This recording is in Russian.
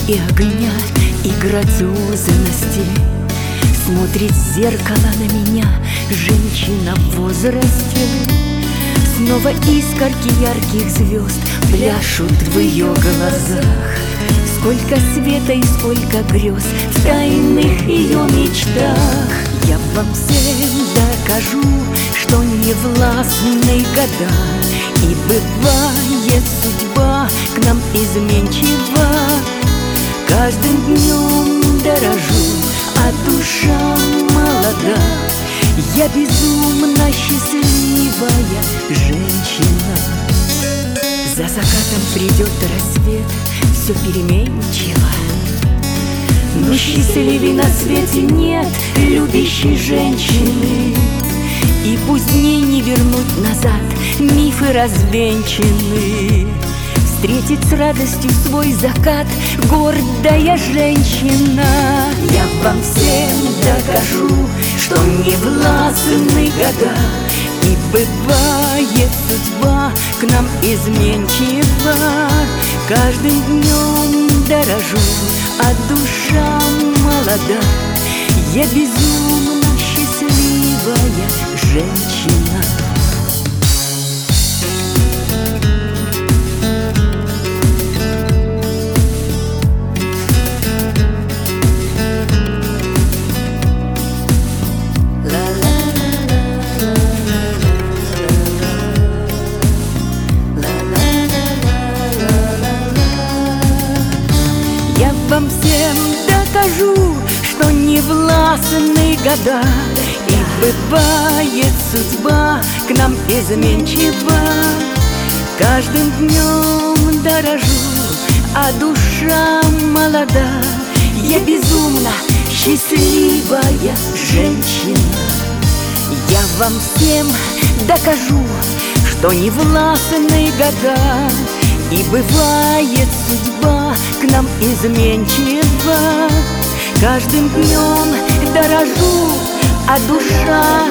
и огня, и грациозности. Смотрит в зеркало на меня женщина в возрасте. Снова искорки ярких звезд пляшут в ее глазах. Сколько света и сколько грез в тайных ее мечтах. Я вам всем докажу, что не властны года, и бывает судьба к нам изменчива. Каждым днем дорожу, а душа молода. Я безумно счастливая женщина. За закатом придет рассвет, все переменчиво, но счастливей на свете нет любящей женщины. И пусть дней не вернуть назад, мифы развенчаны. Встретит с радостью свой закат гордая женщина. Я вам всем докажу, что не властны года, и бывает судьба к нам изменчива. Каждым днем дорожу, а душа молода. Я безумно счастливая женщина. Я вам всем докажу, что не властны года, и бывает судьба к нам изменчива. Каждым днем дорожу, а душа молода. Я безумно счастливая женщина. Я вам всем докажу, что не властны года, и бывает судьба к нам изменчива. Каждым днем дорожу, а душа